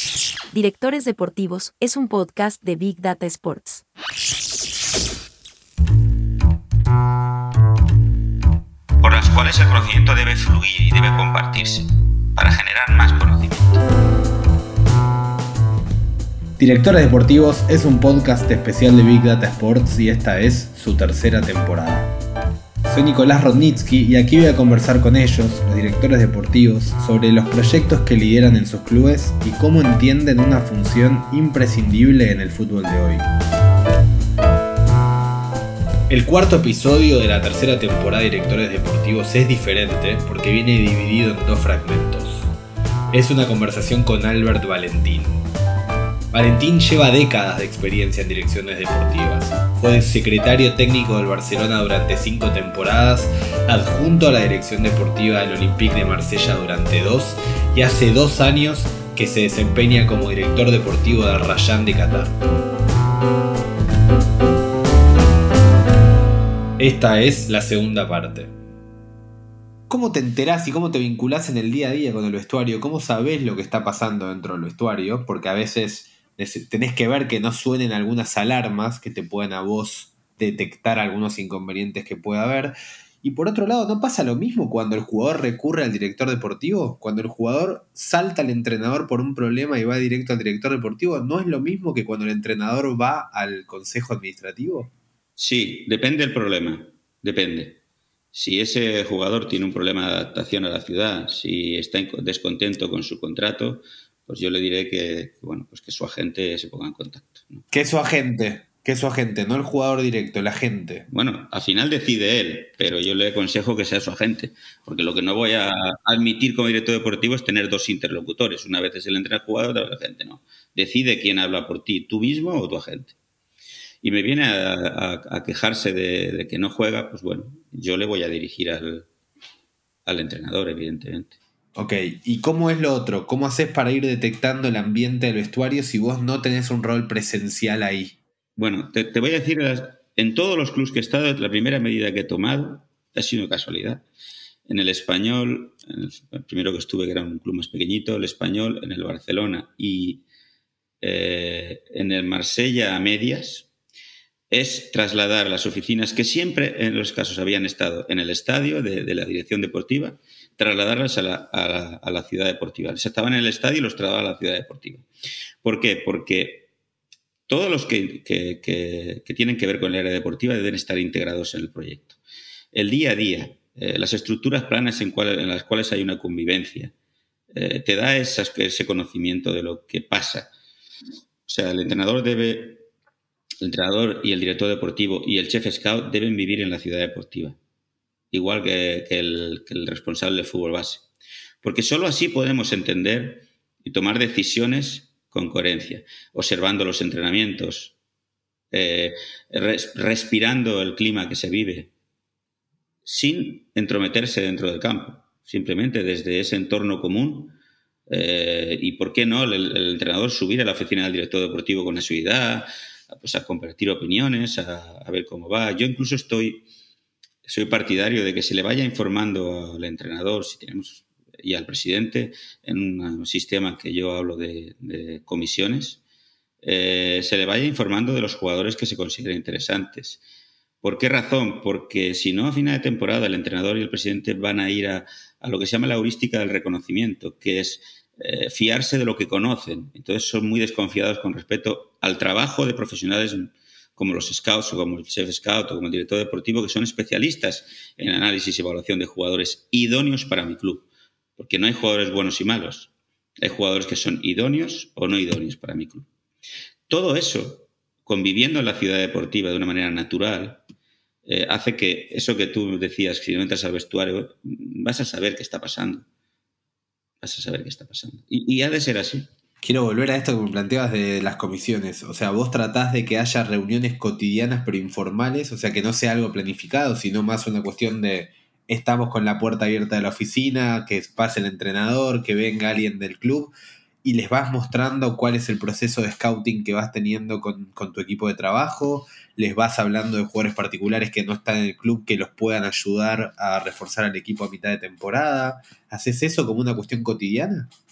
Directores Deportivos es un podcast de Big Data Sports. Por las cuales el conocimiento debe fluir y debe compartirse para generar más conocimiento. Directores Deportivos es un podcast especial de Big Data Sports y esta es su tercera temporada. Soy Nicolás Rodnitsky y aquí voy a conversar con ellos, los directores deportivos, sobre los proyectos que lideran en sus clubes y cómo entienden una función imprescindible en el fútbol de hoy. El cuarto episodio de la tercera temporada de Directores Deportivos es diferente porque viene dividido en dos fragmentos. Es una conversación con Albert Valentín. Valentín lleva décadas de experiencia en direcciones deportivas. Fue secretario técnico del Barcelona durante 5 temporadas, adjunto a la dirección deportiva del Olympique de Marsella durante 2 y hace 2 años que se desempeña como director deportivo del Rayan de Qatar. Esta es la segunda parte. ¿Cómo te enterás y cómo te vinculás en el día a día con el vestuario? ¿Cómo sabés lo que está pasando dentro del vestuario? Porque a veces tenés que ver que no suenen algunas alarmas que te puedan a vos detectar algunos inconvenientes que pueda haber. Y por otro lado, ¿no pasa lo mismo cuando el jugador recurre al director deportivo? Cuando el jugador salta al entrenador por un problema y va directo al director deportivo, ¿no es lo mismo que cuando el entrenador va al consejo administrativo? Sí, depende del problema, depende. Si ese jugador tiene un problema de adaptación a la ciudad, si está descontento con su contrato, pues yo le diré que su agente se ponga en contacto, ¿no? ¿Qué es su agente? ¿Qué es su agente? No el jugador directo, el agente. Bueno, al final decide él, pero yo le aconsejo que sea su agente, porque lo que no voy a admitir como director deportivo es tener 2 interlocutores. Una vez es el entrenador, otra vez el agente, no. Decide quién habla por ti, tú mismo o tu agente. Y me viene a quejarse de que no juega, pues bueno, yo le voy a dirigir al entrenador, evidentemente. Ok, ¿y cómo es lo otro? ¿Cómo haces para ir detectando el ambiente del vestuario si vos no tenés un rol presencial ahí? Bueno, te voy a decir, en todos los clubes que he estado, la primera medida que he tomado ha sido casualidad. En el Español, el primero que estuve, que era un club más pequeñito, el Español, en el Barcelona y en el Marsella a medias, es trasladar las oficinas que siempre en los casos habían estado en el estadio de la dirección deportiva, trasladarlas a la ciudad deportiva. Se estaban en el estadio y los trasladaba a la ciudad deportiva. ¿Por qué? Porque todos los que tienen que ver con el área deportiva deben estar integrados en el proyecto. El día a día, las estructuras planas en las cuales hay una convivencia, te da ese conocimiento de lo que pasa. O sea, el entrenador y el director deportivo y el chef scout deben vivir en la ciudad deportiva, igual que el responsable de fútbol base. Porque solo así podemos entender y tomar decisiones con coherencia, observando los entrenamientos, respirando el clima que se vive, sin entrometerse dentro del campo, simplemente desde ese entorno común. Y por qué no el entrenador subir a la oficina del director deportivo con asiduidad, pues a compartir opiniones, a ver cómo va. Yo incluso soy partidario de que se le vaya informando al entrenador y al presidente en un sistema que yo hablo de comisiones, se le vaya informando de los jugadores que se consideren interesantes. ¿Por qué razón? Porque si no, a final de temporada el entrenador y el presidente van a ir a lo que se llama la heurística del reconocimiento, que es fiarse de lo que conocen. Entonces son muy desconfiados con respecto al trabajo de profesionales como los scouts o como el chef scout o como el director deportivo, que son especialistas en análisis y evaluación de jugadores idóneos para mi club. Porque no hay jugadores buenos y malos. Hay jugadores que son idóneos o no idóneos para mi club. Todo eso, conviviendo en la ciudad deportiva de una manera natural, hace que eso que tú decías, que si no entras al vestuario, vas a saber qué está pasando. Vas a saber qué está pasando. Y ha de ser así. Quiero volver a esto que me planteabas de las comisiones. O sea, vos tratás de que haya reuniones cotidianas pero informales, o sea, que no sea algo planificado, sino más una cuestión de estamos con la puerta abierta de la oficina, que pase el entrenador, que venga alguien del club y les vas mostrando cuál es el proceso de scouting que vas teniendo con tu equipo de trabajo, les vas hablando de jugadores particulares que no están en el club que los puedan ayudar a reforzar al equipo a mitad de temporada. ¿Haces eso como una cuestión cotidiana?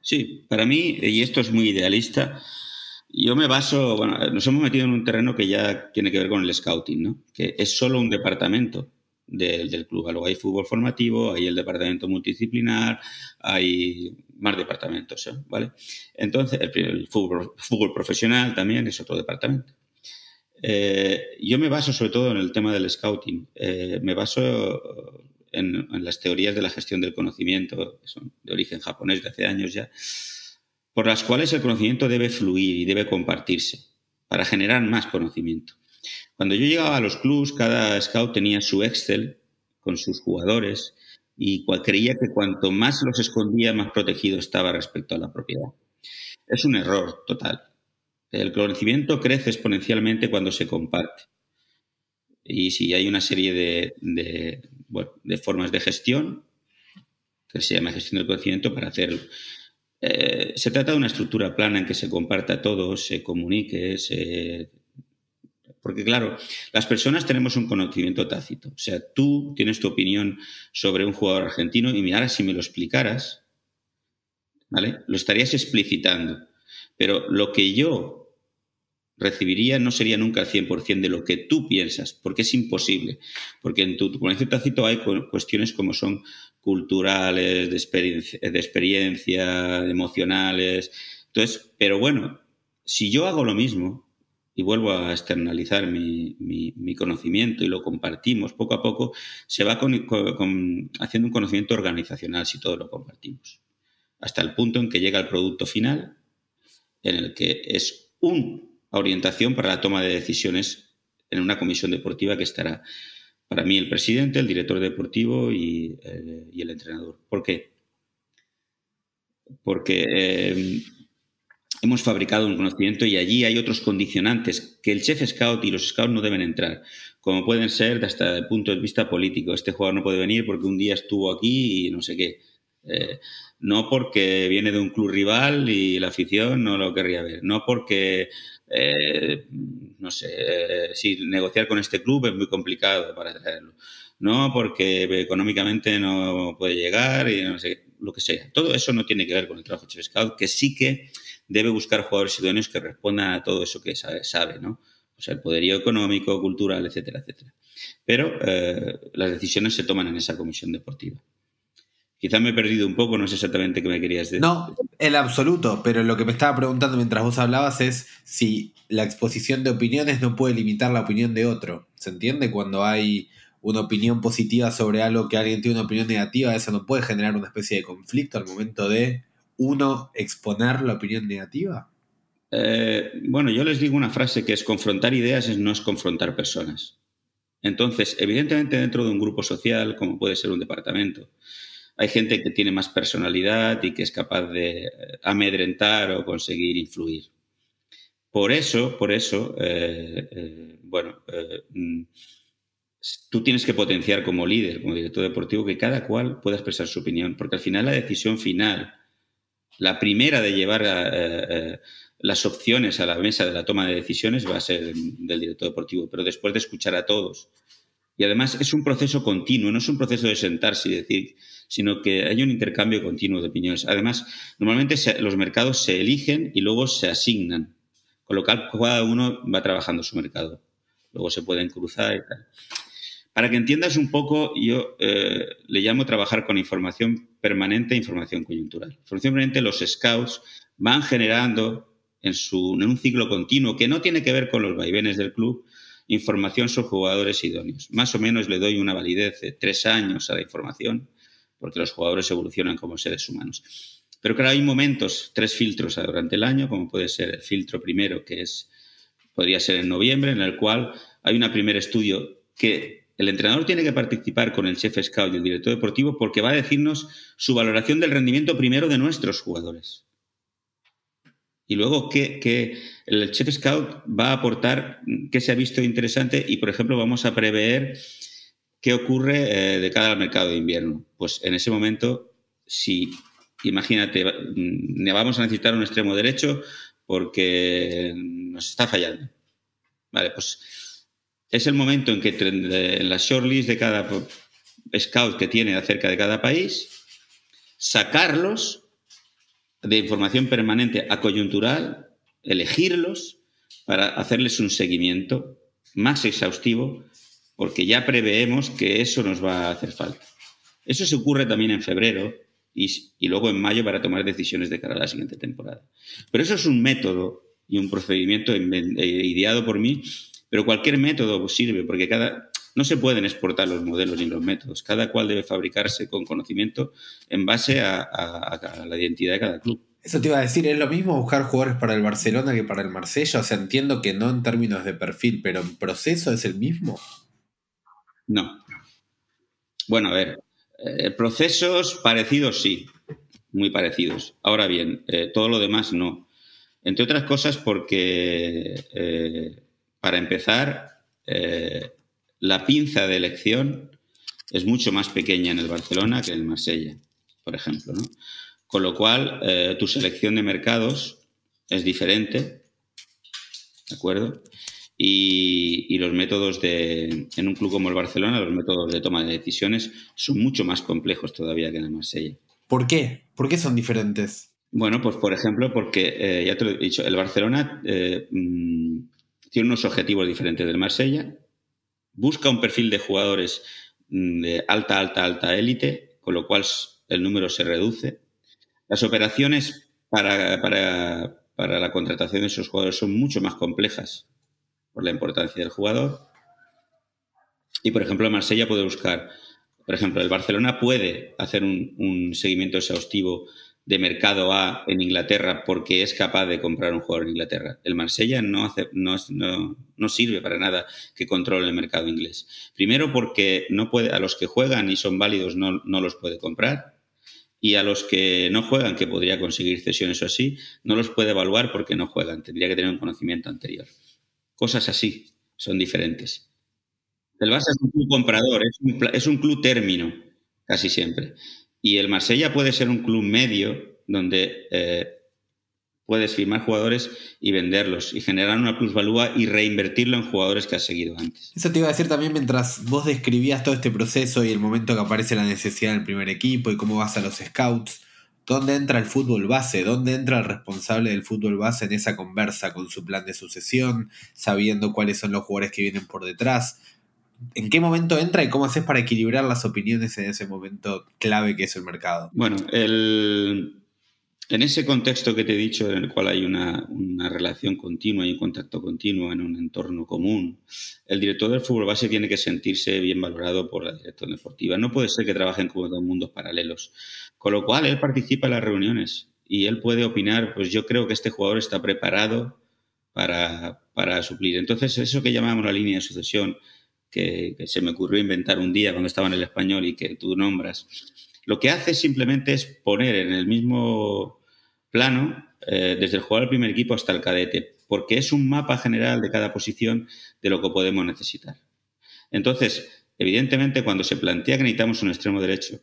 Sí, para mí, y esto es muy idealista, yo me baso, bueno, nos hemos metido en un terreno que ya tiene que ver con el scouting, ¿no? Que es solo un departamento del club. Luego hay fútbol formativo, hay el departamento multidisciplinar, hay más departamentos, ¿vale? Entonces, el fútbol profesional también es otro departamento. Yo me baso sobre todo en el tema del scouting. Me baso en las teorías de la gestión del conocimiento, que son de origen japonés de hace años ya, por las cuales el conocimiento debe fluir y debe compartirse para generar más conocimiento. Cuando yo llegaba a los clubs, cada scout tenía su Excel con sus jugadores y creía que cuanto más los escondía, más protegido estaba respecto a la propiedad. Es un error total. El conocimiento crece exponencialmente cuando se comparte. Y si hay una serie de formas de gestión, que se llama gestión del conocimiento, para hacerlo. Se trata de una estructura plana en que se comparta todo, se comunique, porque claro, las personas tenemos un conocimiento tácito. O sea, tú tienes tu opinión sobre un jugador argentino y mira, si me lo explicaras, ¿vale? Lo estarías explicitando. Pero lo que yo recibiría no sería nunca el 100% de lo que tú piensas, porque es imposible. Porque en tu conocimiento tácito hay cuestiones como son culturales, de experiencia, emocionales. Entonces, pero bueno, si yo hago lo mismo y vuelvo a externalizar mi conocimiento y lo compartimos poco a poco, se va haciendo un conocimiento organizacional si todo lo compartimos. Hasta el punto en que llega el producto final, en el que es una orientación para la toma de decisiones en una comisión deportiva que estará para mí el presidente, el director deportivo y el entrenador. ¿Por qué? Porque hemos fabricado un conocimiento y allí hay otros condicionantes que el chef scout y los scouts no deben entrar, como pueden ser hasta el punto de vista político. Este jugador no puede venir porque un día estuvo aquí y no sé qué. No porque viene de un club rival y la afición no lo querría ver. No porque, no sé, si negociar con este club es muy complicado para traerlo. No porque económicamente no puede llegar y no sé, lo que sea. Todo eso no tiene que ver con el trabajo de Chef Scout, que sí que debe buscar jugadores idóneos que respondan a todo eso que sabe, ¿no? O sea, el poderío económico, cultural, etcétera, etcétera. Pero las decisiones se toman en esa comisión deportiva. Quizás me he perdido un poco, no sé exactamente qué me querías decir. No, en absoluto, pero lo que me estaba preguntando mientras vos hablabas es si la exposición de opiniones no puede limitar la opinión de otro. ¿Se entiende? Cuando hay una opinión positiva sobre algo que alguien tiene una opinión negativa, eso no puede generar una especie de conflicto al momento de uno exponer la opinión negativa. Bueno, yo les digo una frase que es: confrontar ideas no es confrontar personas. Entonces, evidentemente dentro de un grupo social, como puede ser un departamento, hay gente que tiene más personalidad y que es capaz de amedrentar o conseguir influir. Por eso, tú tienes que potenciar como líder, como director deportivo, que cada cual pueda expresar su opinión, porque al final la decisión final, la primera de llevar las opciones a la mesa de la toma de decisiones, va a ser del director deportivo, pero después de escuchar a todos. Y además es un proceso continuo, no es un proceso de sentarse y decir, sino que hay un intercambio continuo de opiniones. Además, normalmente los mercados se eligen y luego se asignan, con lo cual cada uno va trabajando su mercado. Luego se pueden cruzar y tal. Para que entiendas un poco, yo le llamo trabajar con información permanente e información coyuntural. Información permanente, los scouts van generando en un ciclo continuo que no tiene que ver con los vaivenes del club, información sobre jugadores idóneos. Más o menos le doy una validez de 3 años a la información, porque los jugadores evolucionan como seres humanos. Pero claro, hay momentos, 3 filtros durante el año, como puede ser el filtro primero, que podría ser en noviembre, en el cual hay un primer estudio que el entrenador tiene que participar con el chef scout y el director deportivo, porque va a decirnos su valoración del rendimiento primero de nuestros jugadores. Y luego que el chef scout va a aportar qué se ha visto interesante y, por ejemplo, vamos a prever qué ocurre de cara al mercado de invierno. Pues en ese momento, si, imagínate, vamos a necesitar un extremo derecho porque nos está fallando. Vale, pues es el momento en que en la shortlist de cada scout que tiene acerca de cada país, sacarlos de información permanente a coyuntural, elegirlos para hacerles un seguimiento más exhaustivo, porque ya preveemos que eso nos va a hacer falta. Eso se ocurre también en febrero y luego en mayo para tomar decisiones de cara a la siguiente temporada. Pero eso es un método y un procedimiento ideado por mí, pero cualquier método sirve, porque no se pueden exportar los modelos ni los métodos. Cada cual debe fabricarse con conocimiento en base a la identidad de cada club. Eso te iba a decir, ¿es lo mismo buscar jugadores para el Barcelona que para el Marsella? O sea, entiendo que no en términos de perfil, pero en proceso es el mismo. No. Bueno, a ver, procesos parecidos sí, muy parecidos. Ahora bien, todo lo demás no. Entre otras cosas porque, para empezar, la pinza de elección es mucho más pequeña en el Barcelona que en el Marsella, por ejemplo, ¿no? Con lo cual, tu selección de mercados es diferente, ¿de acuerdo? Y los métodos en un club como el Barcelona, los métodos de toma de decisiones son mucho más complejos todavía que en el Marsella. ¿Por qué? ¿Por qué son diferentes? Bueno, pues por ejemplo, porque, ya te lo he dicho, el Barcelona tiene unos objetivos diferentes del Marsella, busca un perfil de jugadores de alta élite, con lo cual el número se reduce. Las operaciones para la contratación de esos jugadores son mucho más complejas por la importancia del jugador. Y, por ejemplo, el Marsella puede buscar, por ejemplo, el Barcelona puede hacer un seguimiento exhaustivo de mercado A en Inglaterra porque es capaz de comprar un jugador en Inglaterra. El Marsella no sirve para nada que controle el mercado inglés. Primero porque no puede, a los que juegan y son válidos no los puede comprar, y a los que no juegan, que podría conseguir cesiones o así, no los puede evaluar porque no juegan. Tendría que tener un conocimiento anterior. Cosas así son diferentes. El Barça es un club comprador, es un club término, casi siempre. Y el Marsella puede ser un club medio donde puedes firmar jugadores y venderlos y generar una plusvalúa y reinvertirlo en jugadores que has seguido antes. Eso te iba a decir también mientras vos describías todo este proceso y el momento que aparece la necesidad del primer equipo y cómo vas a los scouts. ¿Dónde entra el fútbol base? ¿Dónde entra el responsable del fútbol base en esa conversa con su plan de sucesión, sabiendo cuáles son los jugadores que vienen por detrás? ¿En qué momento entra y cómo haces para equilibrar las opiniones en ese momento clave que es el mercado? Bueno, en ese contexto que te he dicho, en el cual hay una relación continua y un contacto continuo en un entorno común, el director del fútbol base tiene que sentirse bien valorado por la dirección deportiva. No puede ser que trabajen como dos mundos paralelos. Con lo cual, él participa en las reuniones y él puede opinar, pues yo creo que este jugador está preparado para suplir. Entonces, eso que llamamos la línea de sucesión, que se me ocurrió inventar un día cuando estaba en el Español y que tú nombras, lo que hace simplemente es poner en el mismo plano, desde el jugador del primer equipo hasta el cadete, porque es un mapa general de cada posición de lo que podemos necesitar. Entonces, evidentemente, cuando se plantea que necesitamos un extremo derecho,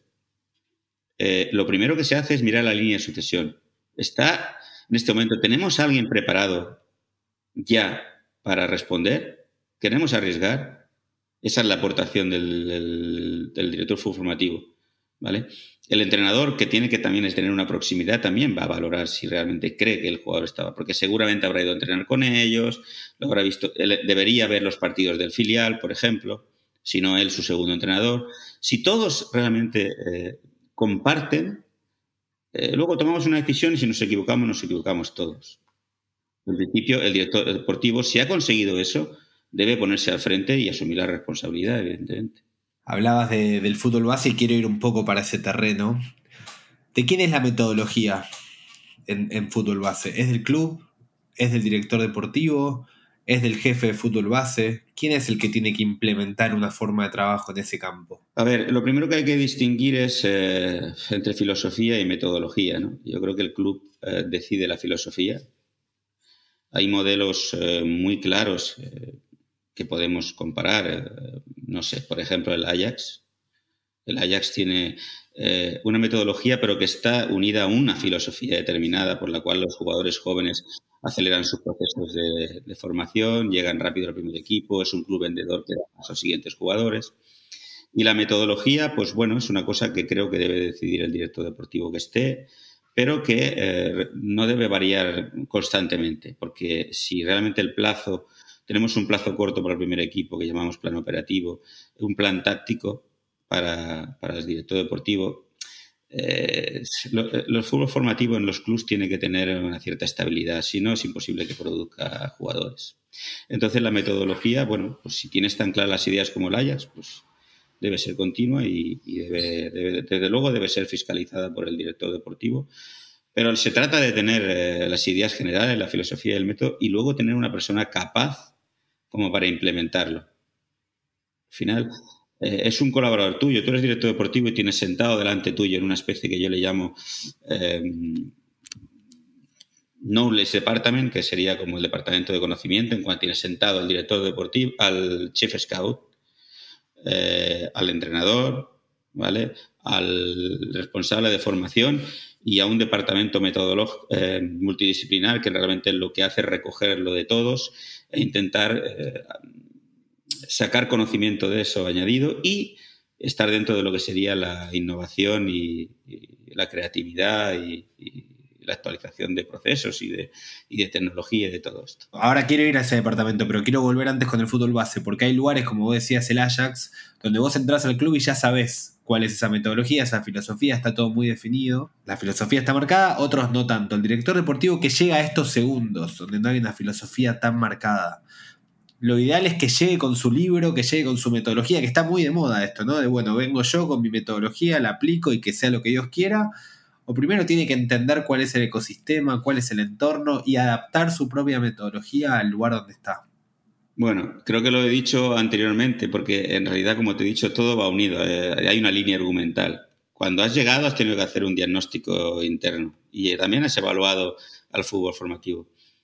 lo primero que se hace es mirar la línea de sucesión. Está, en este momento, ¿tenemos a alguien preparado ya para responder? ¿Queremos arriesgar? Esa es la aportación del director formativo, ¿vale? El entrenador, que tiene que también es tener una proximidad, también va a valorar si realmente cree que el jugador estaba, porque seguramente habrá ido a entrenar con ellos, lo habrá visto, debería ver los partidos del filial, por ejemplo, si no él, su segundo entrenador. Si todos realmente comparten, luego tomamos una decisión y si nos equivocamos todos. En principio, el director deportivo, si ha conseguido eso, debe ponerse al frente y asumir la responsabilidad, evidentemente. Hablabas del fútbol base y quiero ir un poco para ese terreno. ¿De quién es la metodología en fútbol base? ¿Es del club? ¿Es del director deportivo? ¿Es del jefe de fútbol base? ¿Quién es el que tiene que implementar una forma de trabajo en ese campo? A ver, lo primero que hay que distinguir es entre filosofía y metodología, ¿no? Yo creo que el club decide la filosofía. Hay modelos muy claros que podemos comparar. No sé, por ejemplo, el Ajax. El Ajax tiene una metodología, pero que está unida a una filosofía determinada por la cual los jugadores jóvenes aceleran sus procesos de formación, llegan rápido al primer equipo, es un club vendedor que da a los siguientes jugadores. Y la metodología, pues bueno, es una cosa que creo que debe decidir el director deportivo que esté, pero que no debe variar constantemente, porque si realmente tenemos un plazo corto para el primer equipo que llamamos plan operativo, un plan táctico para el director deportivo, el fútbol formativo en los clubs tiene que tener una cierta estabilidad, si no es imposible que produzca jugadores. Entonces la metodología, bueno, pues si tienes tan claras las ideas como el Ajax, pues debe ser continua y desde luego debe ser fiscalizada por el director deportivo. Pero se trata de tener las ideas generales, la filosofía y el método, y luego tener una persona capaz como para implementarlo. Al final, es un colaborador tuyo. Tú eres director deportivo y tienes sentado delante tuyo en una especie que yo le llamo Knowledge Department, que sería como el departamento de conocimiento, en cuanto tienes sentado al director deportivo, al chief scout, al entrenador, ¿vale?, al responsable de formación y a un departamento metodológico multidisciplinar que realmente lo que hace es recoger lo de todos e intentar sacar conocimiento de eso añadido y estar dentro de lo que sería la innovación y la creatividad y la actualización de procesos y de tecnología y de todo esto. Ahora quiero ir a ese departamento, pero quiero volver antes con el fútbol base, porque hay lugares, como vos decías, el Ajax, donde vos entras al club y ya sabés cuál es esa metodología, esa filosofía, está todo muy definido. La filosofía está marcada, otros no tanto. El director deportivo que llega a estos segundos, donde no hay una filosofía tan marcada, lo ideal es que llegue con su libro, que llegue con su metodología, que está muy de moda esto, ¿no? De bueno, vengo yo con mi metodología, la aplico y que sea lo que Dios quiera. O primero tiene que entender cuál es el ecosistema, cuál es el entorno y adaptar su propia metodología al lugar donde está. Bueno, creo que lo he dicho anteriormente, porque en realidad, como te he dicho, todo va unido. Hay una línea argumental. Cuando has llegado has tenido que hacer un diagnóstico interno y también has evaluado al fútbol formativo.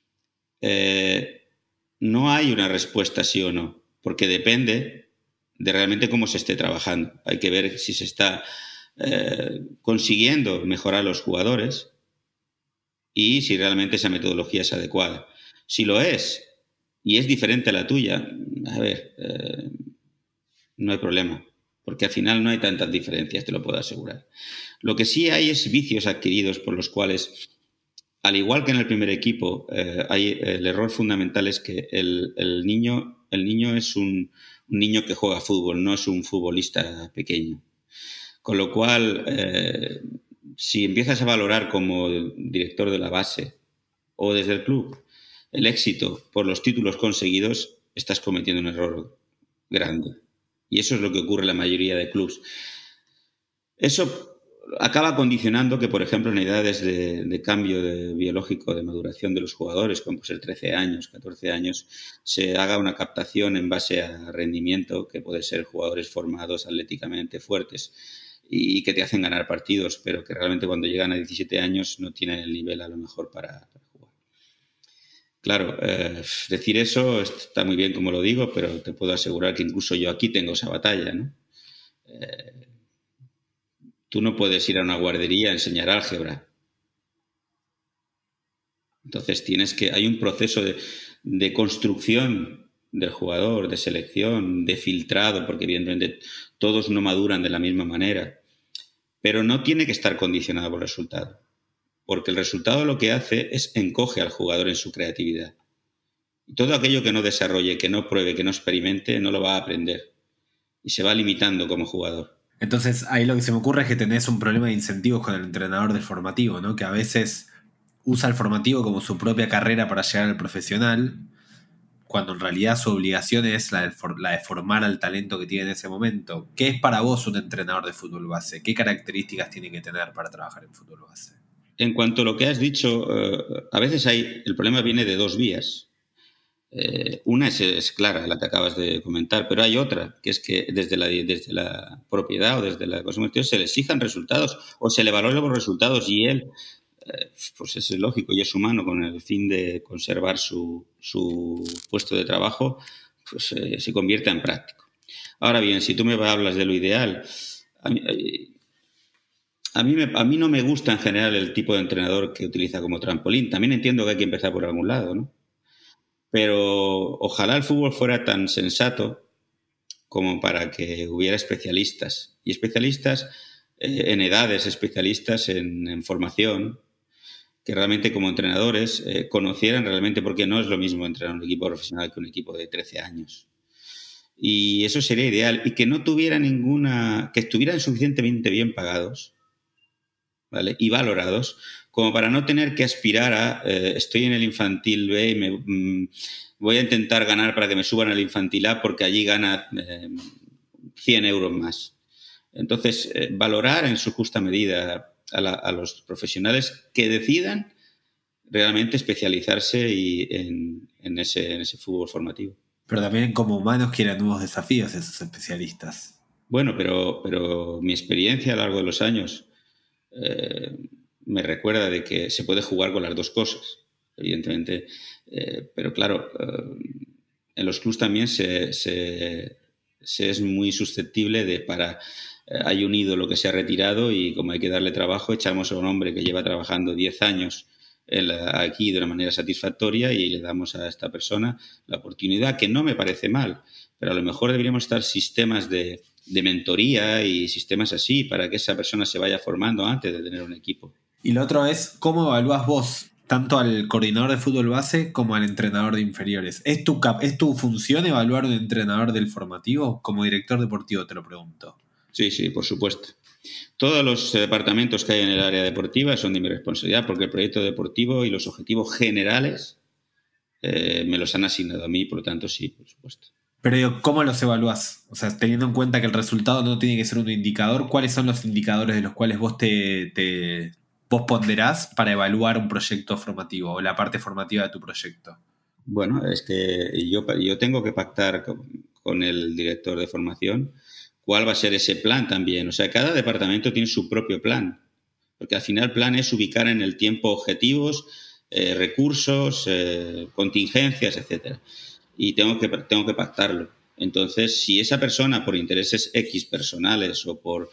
No hay una respuesta sí o no, porque depende de realmente cómo se esté trabajando. Hay que ver si se está consiguiendo mejorar los jugadores y si realmente esa metodología es adecuada. Si lo es y es diferente a la tuya, a ver, no hay problema, porque al final no hay tantas diferencias, te lo puedo asegurar. Lo que sí hay es vicios adquiridos por los cuales, al igual que en el primer equipo, el error fundamental es que el niño es un niño que juega fútbol, no es un futbolista pequeño. Con lo cual, si empiezas a valorar como director de la base o desde el club el éxito por los títulos conseguidos, estás cometiendo un error grande. Y eso es lo que ocurre en la mayoría de clubs. Eso acaba condicionando que, por ejemplo, en edades de cambio biológico, de maduración de los jugadores, como puede ser 13 años, 14 años, se haga una captación en base a rendimiento, que puede ser jugadores formados atléticamente fuertes y que te hacen ganar partidos, pero que realmente cuando llegan a 17 años no tienen el nivel a lo mejor para jugar. Claro, decir eso está muy bien como lo digo, pero te puedo asegurar que incluso yo aquí tengo esa batalla, ¿no? Tú no puedes ir a una guardería a enseñar álgebra. Entonces hay un proceso de construcción del jugador, de selección, de filtrado, porque evidentemente todos no maduran de la misma manera, pero no tiene que estar condicionado por el resultado, porque el resultado lo que hace es encoge al jugador en su creatividad. Y todo aquello que no desarrolle, que no pruebe, que no experimente, no lo va a aprender y se va limitando como jugador. Entonces ahí lo que se me ocurre es que tenés un problema de incentivos con el entrenador del formativo, ¿no? Que a veces usa el formativo como su propia carrera para llegar al profesional, cuando en realidad su obligación es la de formar al talento que tiene en ese momento. ¿Qué es para vos un entrenador de fútbol base? ¿Qué características tiene que tener para trabajar en fútbol base? En cuanto a lo que has dicho, a veces el problema viene de dos vías. Una es clara, la que acabas de comentar, pero hay otra, que es que desde la propiedad o desde la consumo se le exijan resultados o se le valoren los resultados y él, pues es lógico y es humano, con el fin de conservar su puesto de trabajo, pues se convierta en práctico. Ahora bien, si tú me hablas de lo ideal, a mí no me gusta en general el tipo de entrenador que utiliza como trampolín. También entiendo que hay que empezar por algún lado, ¿no? Pero ojalá el fútbol fuera tan sensato como para que hubiera especialistas. Y especialistas en edades, especialistas en formación, que realmente como entrenadores conocieran realmente, porque no es lo mismo entrenar un equipo profesional que un equipo de 13 años. Y eso sería ideal. Y que no tuviera que estuvieran suficientemente bien pagados, ¿vale? Y valorados, como para no tener que aspirar a estoy en el infantil B y voy a intentar ganar para que me suban al infantil A porque allí gana 100 euros más. Entonces, valorar en su justa medida a los profesionales que decidan realmente especializarse en ese fútbol formativo. Pero también como humanos quieren nuevos desafíos esos especialistas. Bueno, pero mi experiencia a lo largo de los años me recuerda de que se puede jugar con las dos cosas, evidentemente. Pero claro, en los clubs también se es muy susceptible de hay un ídolo que se ha retirado y como hay que darle trabajo, echamos a un hombre que lleva trabajando 10 años aquí de una manera satisfactoria y le damos a esta persona la oportunidad, que no me parece mal, pero a lo mejor deberíamos estar sistemas de mentoría y sistemas así para que esa persona se vaya formando antes de tener un equipo. Y lo otro es, ¿cómo evalúas vos tanto al coordinador de fútbol base como al entrenador de inferiores? ¿Es tu función evaluar un entrenador del formativo? Como director deportivo te lo pregunto. Sí, por supuesto. Todos los departamentos que hay en el área deportiva son de mi responsabilidad porque el proyecto deportivo y los objetivos generales me los han asignado a mí, por lo tanto sí, por supuesto. Pero ¿cómo los evalúas? O sea, teniendo en cuenta que el resultado no tiene que ser un indicador, ¿cuáles son los indicadores de los cuales vos vos ponderás para evaluar un proyecto formativo o la parte formativa de tu proyecto? Bueno, es que yo tengo que pactar con el director de formación cuál va a ser ese plan también. O sea, cada departamento tiene su propio plan, porque al final el plan es ubicar en el tiempo objetivos, recursos, contingencias, etcétera. Y tengo que pactarlo. Entonces, si esa persona, por intereses X personales o por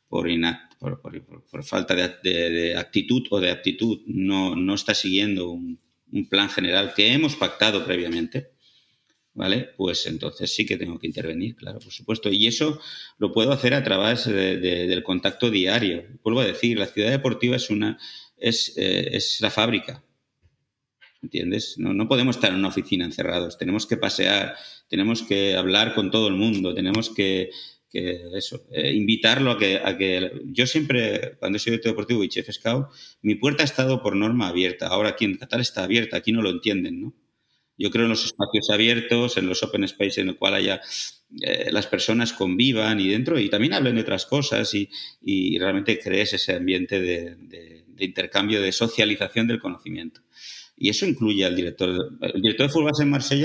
falta de actitud o de aptitud, no está siguiendo un plan general que hemos pactado previamente, ¿vale? Pues entonces sí que tengo que intervenir, claro, por supuesto. Y eso lo puedo hacer a través del contacto diario. Vuelvo a decir, la ciudad deportiva es la fábrica, ¿entiendes? No podemos estar en una oficina encerrados, tenemos que pasear, tenemos que hablar con todo el mundo, tenemos que invitarlo a que... Yo siempre, cuando soy director deportivo y chef scout, mi puerta ha estado por norma abierta. Ahora aquí en Qatar está abierta, aquí no lo entienden, ¿no? Yo creo en los espacios abiertos, en los open space en el cual haya las personas convivan y dentro y también hablen de otras cosas y realmente crees ese ambiente de intercambio, de socialización del conocimiento. Y eso incluye al director. El director de fútbol base en Marsella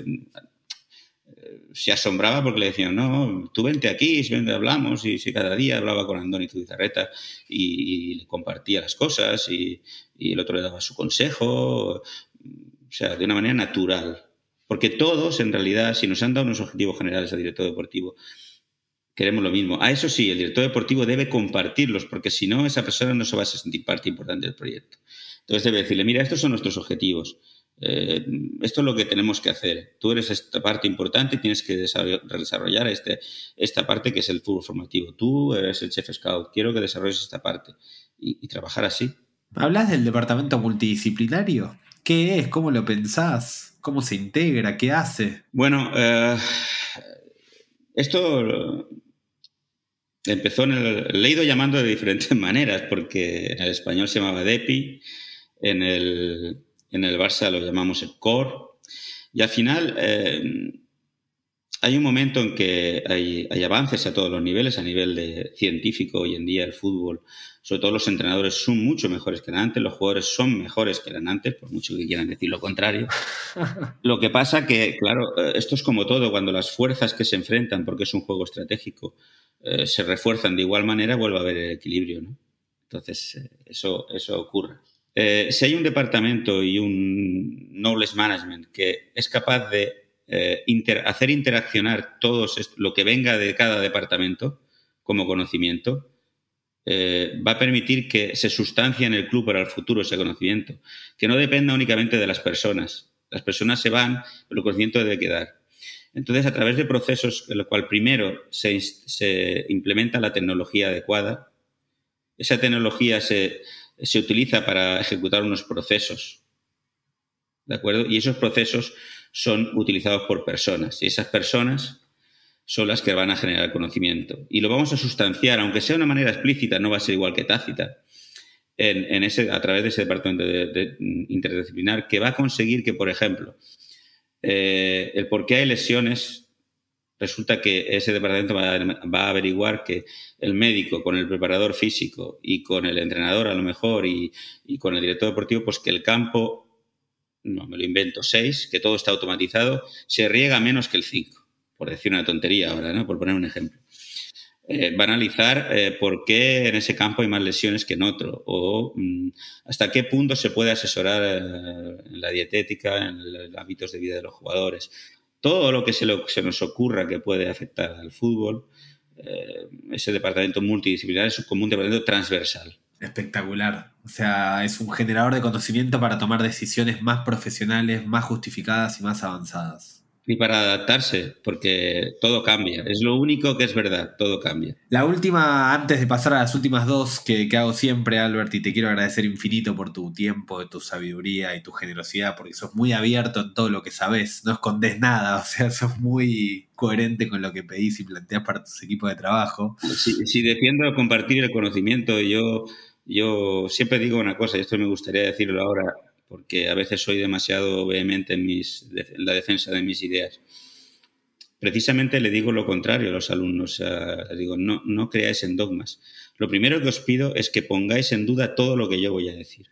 se asombraba porque le decían, no, tú vente aquí, hablamos, y si cada día hablaba con Andoni Zubizarreta y le compartía las cosas y el otro le daba su consejo, o sea, de una manera natural. Porque todos, en realidad, si nos han dado unos objetivos generales al director deportivo, queremos lo mismo. A eso sí, el director deportivo debe compartirlos, porque si no, esa persona no se va a sentir parte importante del proyecto. Entonces debe decirle, mira, estos son nuestros objetivos. Esto es lo que tenemos que hacer. Tú eres esta parte importante y tienes que desarrollar esta parte que es el fútbol formativo. Tú eres el chef scout. Quiero que desarrolles esta parte y trabajar así. ¿Hablas del departamento multidisciplinario? ¿Qué es? ¿Cómo lo pensás? ¿Cómo se integra? ¿Qué hace? Bueno, esto empezó le he ido llamando de diferentes maneras, porque en el español se llamaba DEPI, en el Barça lo llamamos el core, y al final hay un momento en que hay avances a todos los niveles, a nivel de científico. Hoy en día el fútbol, sobre todo los entrenadores, son mucho mejores que eran antes, los jugadores son mejores que eran antes, por mucho que quieran decir lo contrario. Lo que pasa que, claro, esto es como todo, cuando las fuerzas que se enfrentan, porque es un juego estratégico, se refuerzan de igual manera, vuelve a haber el equilibrio, ¿no? Entonces, eso ocurre. Si hay un departamento y un knowledge management que es capaz de hacer interaccionar todo lo que venga de cada departamento como conocimiento, va a permitir que se sustancie en el club para el futuro ese conocimiento, que no dependa únicamente de las personas. Las personas se van, pero el conocimiento debe quedar. Entonces, a través de procesos en los cuales primero se implementa la tecnología adecuada, esa tecnología se utiliza para ejecutar unos procesos, ¿de acuerdo? Y esos procesos son utilizados por personas, y esas personas son las que van a generar conocimiento. Y lo vamos a sustanciar, aunque sea de una manera explícita, no va a ser igual que tácita, a través de ese departamento interdisciplinar, que va a conseguir que, por ejemplo, el por qué hay lesiones, resulta que ese departamento va a averiguar que el médico con el preparador físico y con el entrenador a lo mejor y con el director deportivo, pues que el campo, no me lo invento, 6, que todo está automatizado, se riega menos que el 5, por decir una tontería ahora, ¿no? Por poner un ejemplo. Va a analizar por qué en ese campo hay más lesiones que en otro, o hasta qué punto se puede asesorar en la dietética, en los hábitos de vida de los jugadores. Todo lo que se nos ocurra que puede afectar al fútbol, ese departamento multidisciplinar es como un departamento transversal. Espectacular. O sea, es un generador de conocimiento para tomar decisiones más profesionales, más justificadas y más avanzadas. Y para adaptarse, porque todo cambia. Es lo único que es verdad, todo cambia. La última, antes de pasar a las últimas dos que hago siempre, Albert, y te quiero agradecer infinito por tu tiempo, tu sabiduría y tu generosidad, porque sos muy abierto en todo lo que sabés, no escondés nada, o sea, sos muy coherente con lo que pedís y planteás para tus equipos de trabajo. Si defiendo compartir el conocimiento, yo siempre digo una cosa, y esto me gustaría decirlo ahora, porque a veces soy demasiado vehemente en la defensa de mis ideas. Precisamente le digo lo contrario a los alumnos. Les digo, no creáis en dogmas. Lo primero que os pido es que pongáis en duda todo lo que yo voy a decir.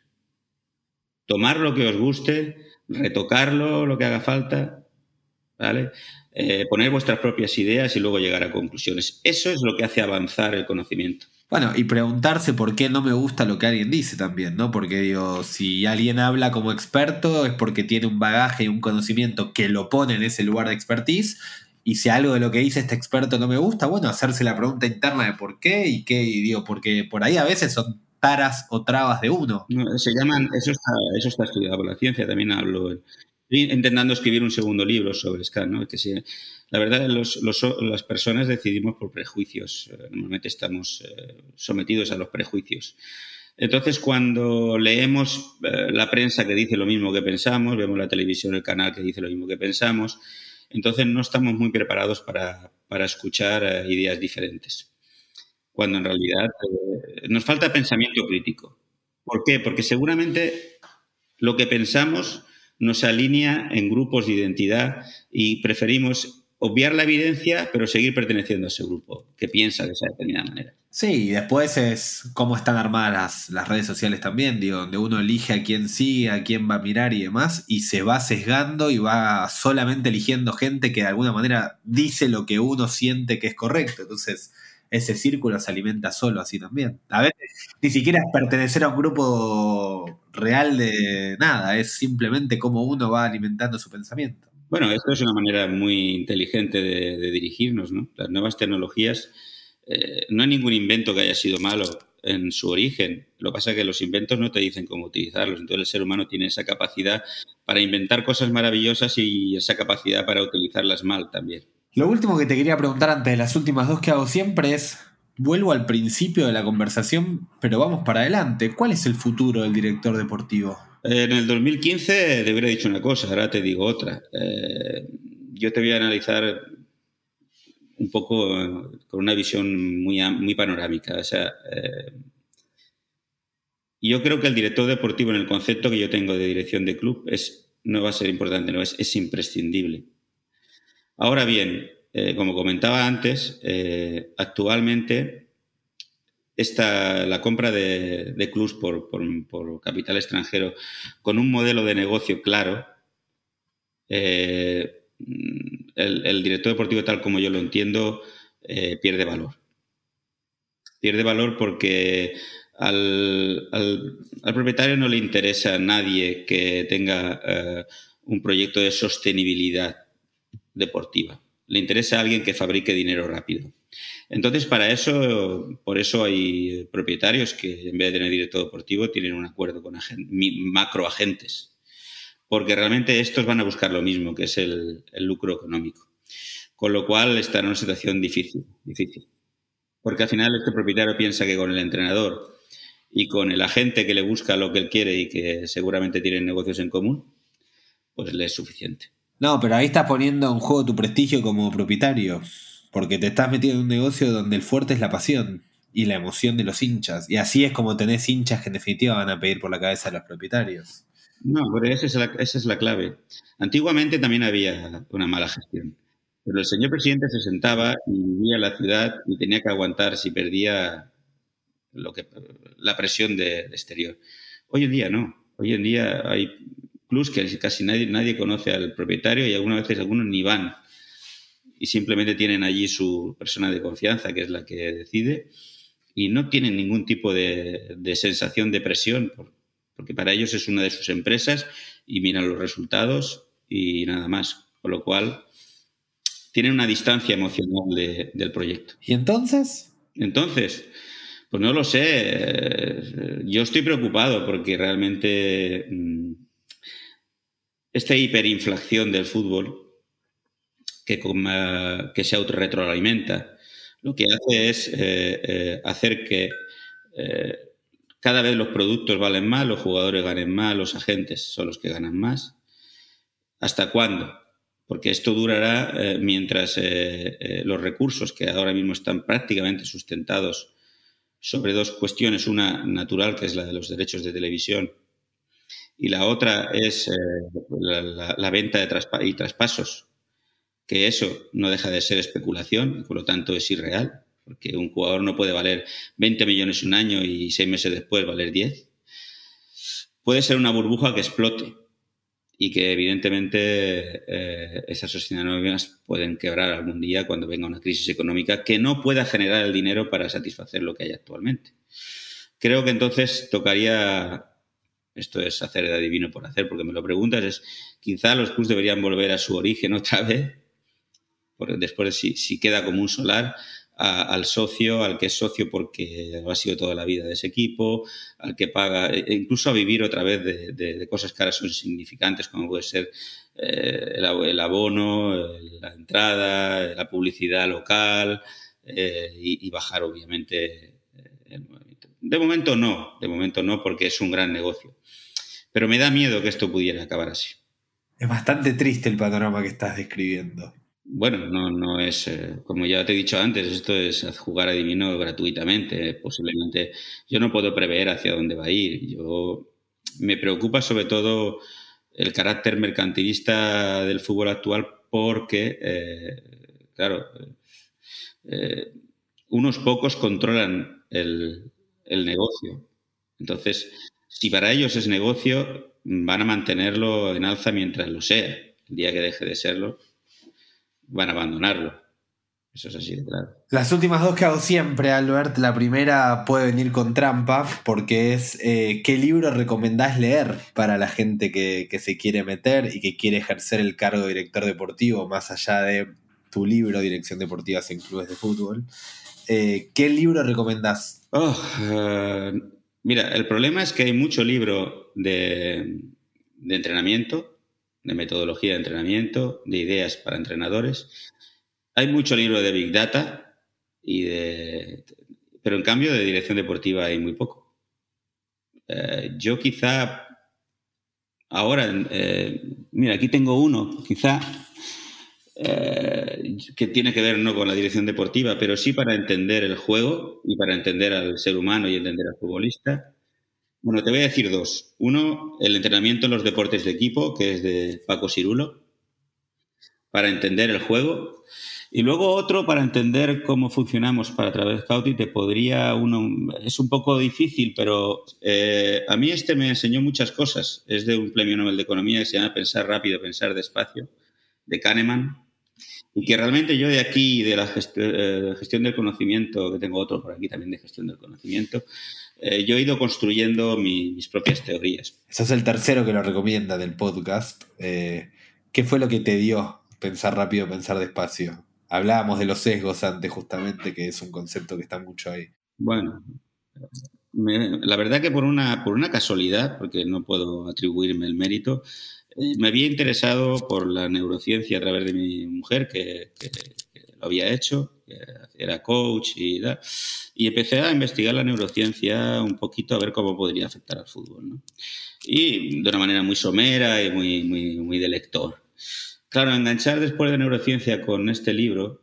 Tomar lo que os guste, retocarlo, lo que haga falta, ¿vale? Poner vuestras propias ideas y luego llegar a conclusiones. Eso es lo que hace avanzar el conocimiento. Bueno, y preguntarse por qué no me gusta lo que alguien dice también, ¿no? Porque digo, si alguien habla como experto es porque tiene un bagaje y un conocimiento que lo pone en ese lugar de expertise, y si algo de lo que dice este experto no me gusta, bueno, hacerse la pregunta interna de por qué y digo, porque por ahí a veces son taras o trabas de uno. No, se llaman, eso está estudiado por la ciencia, también hablo. Estoy intentando escribir un segundo libro sobre SCAN, ¿no? Que la verdad, las personas decidimos por prejuicios. Normalmente estamos sometidos a los prejuicios. Entonces, cuando leemos la prensa que dice lo mismo que pensamos, vemos la televisión, el canal que dice lo mismo que pensamos, entonces no estamos muy preparados para escuchar ideas diferentes. Cuando en realidad nos falta pensamiento crítico. ¿Por qué? Porque seguramente lo que pensamos nos alinea en grupos de identidad y preferimos obviar la evidencia, pero seguir perteneciendo a ese grupo que piensa de esa determinada manera. Sí, y después es cómo están armadas las redes sociales también, digo, donde uno elige a quién sigue, a quién va a mirar y demás, y se va sesgando y va solamente eligiendo gente que de alguna manera dice lo que uno siente que es correcto. Entonces, ese círculo se alimenta solo así también. A veces ni siquiera es pertenecer a un grupo real de nada, es simplemente cómo uno va alimentando su pensamiento. Bueno, esto es una manera muy inteligente de dirigirnos, ¿no? Las nuevas tecnologías, no hay ningún invento que haya sido malo en su origen. Lo que pasa es que los inventos no te dicen cómo utilizarlos. Entonces el ser humano tiene esa capacidad para inventar cosas maravillosas y esa capacidad para utilizarlas mal también. Lo último que te quería preguntar antes de las últimas dos que hago siempre es, vuelvo al principio de la conversación, pero vamos para adelante. ¿Cuál es el futuro del director deportivo? En el 2015 te hubiera dicho una cosa, ahora te digo otra. Yo te voy a analizar un poco con una visión muy panorámica. O sea, yo creo que el director deportivo, en el concepto que yo tengo de dirección de club, no va a ser importante, no es imprescindible. Ahora bien, como comentaba antes, actualmente la compra de clubs por capital extranjero con un modelo de negocio claro, el director deportivo, tal como yo lo entiendo, pierde valor. Pierde valor porque al propietario no le interesa a nadie que tenga un proyecto de sostenibilidad deportiva. Le interesa a alguien que fabrique dinero rápido. Entonces, por eso hay propietarios que en vez de tener director deportivo tienen un acuerdo con macroagentes, porque realmente estos van a buscar lo mismo, que es el lucro económico. Con lo cual está en una situación difícil. Porque al final este propietario piensa que con el entrenador y con el agente que le busca lo que él quiere y que seguramente tienen negocios en común, pues le es suficiente. No, pero ahí estás poniendo en juego tu prestigio como propietario, porque te estás metiendo en un negocio donde el fuerte es la pasión y la emoción de los hinchas. Y así es como tenés hinchas que en definitiva van a pedir por la cabeza a los propietarios. No, pero esa es la clave. Antiguamente también había una mala gestión, pero el señor presidente se sentaba y vivía en la ciudad y tenía que aguantar si perdía la presión de exterior. Hoy en día no. Hoy en día hay clubs que casi nadie conoce al propietario y algunas veces algunos ni van y simplemente tienen allí su persona de confianza, que es la que decide, y no tienen ningún tipo de sensación de presión, porque para ellos es una de sus empresas y miran los resultados y nada más. Con lo cual, tienen una distancia emocional del proyecto. ¿Y entonces? Entonces, pues no lo sé. Yo estoy preocupado porque realmente esta hiperinflación del fútbol que se autorretroalimenta, lo que hace es hacer que cada vez los productos valen más, los jugadores ganen más, los agentes son los que ganan más. ¿Hasta cuándo? Porque esto durará mientras los recursos que ahora mismo están prácticamente sustentados sobre dos cuestiones, una natural, que es la de los derechos de televisión, y la otra es la venta y traspasos, que eso no deja de ser especulación y por lo tanto es irreal, porque un jugador no puede valer 20 millones un año y 6 meses después valer 10. Puede ser una burbuja que explote y que evidentemente esas sociedades anónimas pueden quebrar algún día cuando venga una crisis económica que no pueda generar el dinero para satisfacer lo que hay actualmente. Creo que entonces tocaría, esto es hacer de adivino por hacer, porque me lo preguntas, es quizá los clubs deberían volver a su origen otra vez, porque después si queda como un solar, al socio, al que es socio porque ha sido toda la vida de ese equipo, al que paga, incluso a vivir otra vez de cosas que ahora son insignificantes, como puede ser el abono, la entrada, la publicidad local y bajar obviamente el movimiento. De momento no, porque es un gran negocio. Pero me da miedo que esto pudiera acabar así. Es bastante triste el panorama que estás describiendo. Bueno, no es, como ya te he dicho antes, esto es jugar adivino gratuitamente. Posiblemente yo no puedo prever hacia dónde va a ir. Me preocupa sobre todo el carácter mercantilista del fútbol actual porque, claro, unos pocos controlan el negocio. Entonces, si para ellos es negocio, van a mantenerlo en alza mientras lo sea. El día que deje de serlo, van a abandonarlo. Eso es así de claro. Las últimas dos que hago siempre, Albert. La primera puede venir con trampa, porque es ¿qué libro recomendás leer para la gente que se quiere meter y que quiere ejercer el cargo de director deportivo, más allá de tu libro, Dirección Deportiva en Clubes de Fútbol? ¿Qué libro recomendás? Mira, el problema es que hay mucho libro de entrenamiento, de metodología de entrenamiento, de ideas para entrenadores. Hay mucho libro de Big Data, pero en cambio de dirección deportiva hay muy poco. Yo quizá ahora, mira, aquí tengo uno, quizá que tiene que ver no con la dirección deportiva, pero sí para entender el juego y para entender al ser humano y entender al futbolista. Bueno, te voy a decir dos. Uno, el entrenamiento en los deportes de equipo, que es de Paco Cirulo, para entender el juego. Y luego otro para entender cómo funcionamos para Travel Scouting. Es un poco difícil, pero a mí me enseñó muchas cosas. Es de un premio Nobel de Economía que se llama Pensar rápido, pensar despacio, de Kahneman. Y que realmente yo de aquí, de la gestión del conocimiento, que tengo otro por aquí también de gestión del conocimiento, yo he ido construyendo mis propias teorías. Sos el tercero que lo recomienda del podcast. ¿Qué fue lo que te dio pensar rápido, pensar despacio? Hablábamos de los sesgos antes, justamente, que es un concepto que está mucho ahí. Bueno, la verdad que por una casualidad, porque no puedo atribuirme el mérito, me había interesado por la neurociencia a través de mi mujer, que lo había hecho, era coach y tal, y empecé a investigar la neurociencia un poquito a ver cómo podría afectar al fútbol, ¿no? Y de una manera muy somera y muy de lector. Claro, enganchar después de neurociencia con este libro,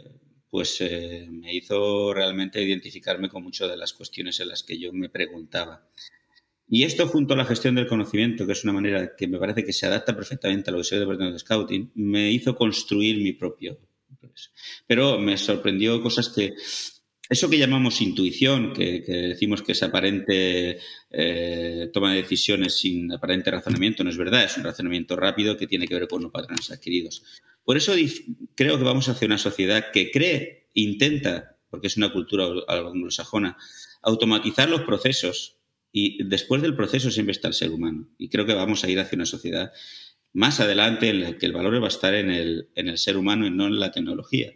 me hizo realmente identificarme con muchas de las cuestiones en las que yo me preguntaba. Y esto, junto a la gestión del conocimiento, que es una manera que me parece que se adapta perfectamente a lo que soy de departamento de Scouting, me hizo construir mi propio. Pero me sorprendió cosas que... Eso que llamamos intuición, que decimos que es aparente toma de decisiones sin aparente razonamiento, no es verdad, es un razonamiento rápido que tiene que ver con los patrones adquiridos. Por eso creo que vamos hacia una sociedad que intenta, porque es una cultura anglosajona, automatizar los procesos, y después del proceso siempre está el ser humano. Y creo que vamos a ir hacia una sociedad más adelante en la que el valor va a estar en el ser humano y no en la tecnología.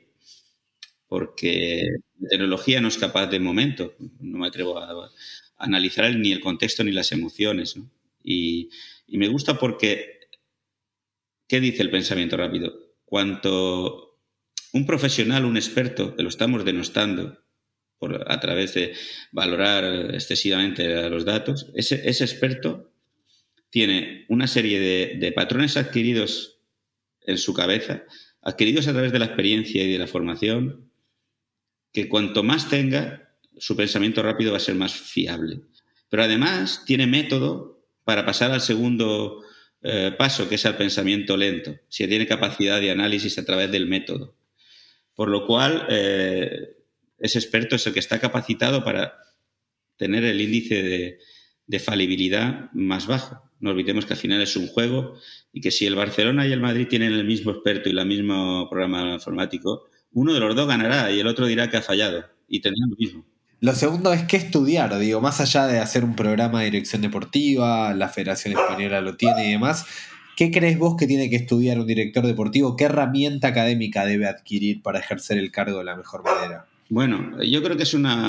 Porque la tecnología no es capaz de momento, no me atrevo a analizar ni el contexto ni las emociones, ¿no? Y me gusta porque, ¿qué dice el pensamiento rápido? Cuanto un profesional, un experto, que lo estamos denostando a través de valorar excesivamente los datos, ese experto tiene una serie de patrones adquiridos en su cabeza, adquiridos a través de la experiencia y de la formación, que cuanto más tenga, su pensamiento rápido va a ser más fiable. Pero además tiene método para pasar al segundo paso, que es al pensamiento lento. Si tiene capacidad de análisis a través del método. Por lo cual, ese experto es el que está capacitado para tener el índice de falibilidad más bajo. No olvidemos que al final es un juego y que si el Barcelona y el Madrid tienen el mismo experto y el mismo programa informático, uno de los dos ganará y el otro dirá que ha fallado y tendrá lo mismo. Lo segundo es qué estudiar, digo, más allá de hacer un programa de dirección deportiva, la Federación Española lo tiene y demás, ¿qué crees vos que tiene que estudiar un director deportivo? ¿Qué herramienta académica debe adquirir para ejercer el cargo de la mejor manera? Bueno, yo creo que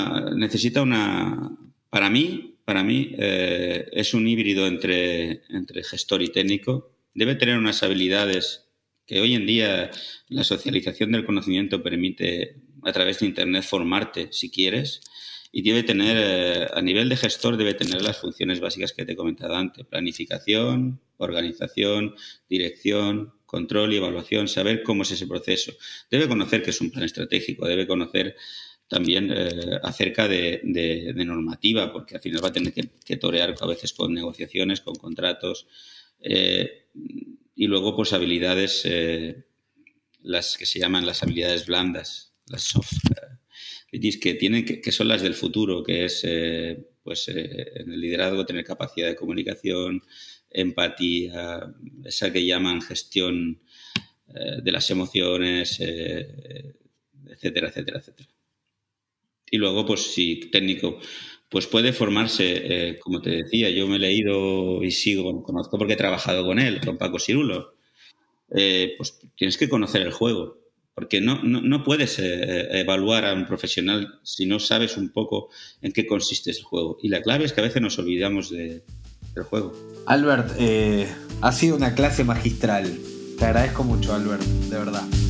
para mí es un híbrido entre gestor y técnico. Debe tener unas habilidades que hoy en día la socialización del conocimiento permite a través de Internet formarte si quieres, y debe tener, a nivel de gestor, debe tener las funciones básicas que te he comentado antes: planificación, organización, dirección, control y evaluación, saber cómo es ese proceso. Debe conocer qué es un plan estratégico, debe conocer también acerca de normativa, porque al final va a tener que torear a veces con negociaciones, con contratos, y luego pues habilidades, las que se llaman las habilidades blandas, las soft, que son las del futuro, que es en el liderazgo tener capacidad de comunicación, empatía, esa que llaman gestión de las emociones, etcétera, etcétera, etcétera. Y luego, pues si técnico, pues puede formarse, como te decía, yo me he leído y conozco porque he trabajado con él, con Paco Cirulo. Pues tienes que conocer el juego, porque no puedes evaluar a un profesional si no sabes un poco en qué consiste el juego. Y la clave es que a veces nos olvidamos del juego. Albert, ha sido una clase magistral. Te agradezco mucho, Albert, de verdad.